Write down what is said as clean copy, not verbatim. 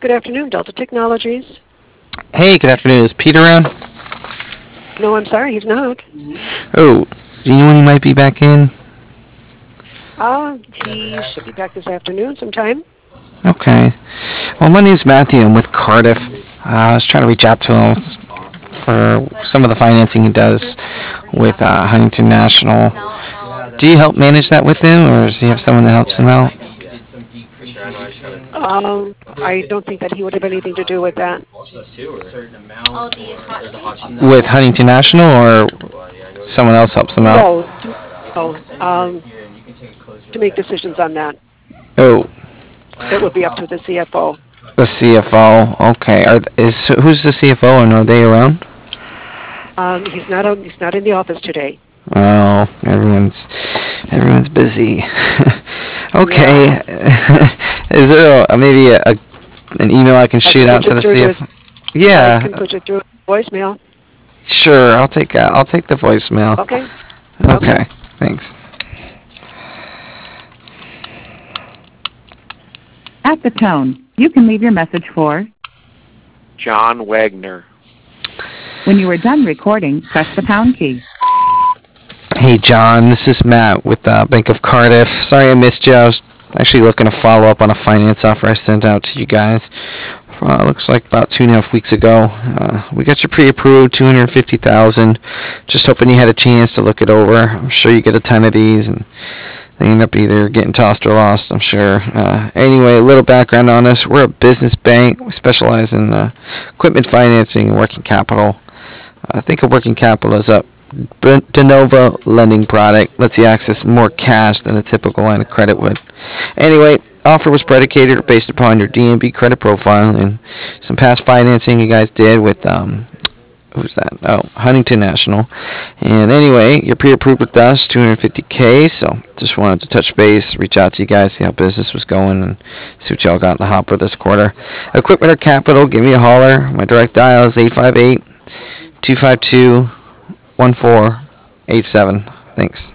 Good afternoon, Delta Technologies. Hey, good afternoon. Is Pete around? No, I'm sorry, he's not. Oh, do you know when he might be back in? He should be back this afternoon sometime. Okay. Well, my name's Matthew. I'm with Cardiff. I was trying to reach out to him for some of the financing he does with Huntington National. Do you help manage that with him, or does he have someone that helps him out? I don't think that he would have anything to do with that. With Huntington National, or someone else helps him out? No, no. To make decisions on that, Oh, it would be up to the CFO. the CFO. Okay. Who's the CFO, and are they around? He's not in the office today. Oh, everyone's busy. Yeah. Okay. Is there an email I can I can shoot put out you to the through to his. CFO? I Yeah, can put you through voicemail. sure. I'll take the voicemail. Okay. Okay. Okay. Thanks. At the tone, you can leave your message for. John Wagner. When you are done recording, press the pound key. Hey, John. This is Matt with Bank of Cardiff. Sorry I missed you. I was actually looking to follow up on a finance offer I sent out to you guys. Looks like about 2.5 weeks ago. We got you pre-approved, 250,000. Just hoping you had a chance to look it over. I'm sure you get a ton of these, and they end up either getting tossed or lost, I'm sure. Anyway, a little background on us. We're a business bank. We specialize in equipment financing and working capital. I think of working capital as a de novo lending product. Lets you access more cash than a typical line of credit would. Anyway, offer was predicated based upon your DNB credit profile and some past financing you guys did with who's that? Oh, Huntington National. And anyway, you're pre-approved with us, 250K. So just wanted to touch base, reach out to you guys, see how business was going, and see what y'all got in the hopper this quarter. Equipment or capital, give me a holler. My direct dial is 858-252-1487. Thanks.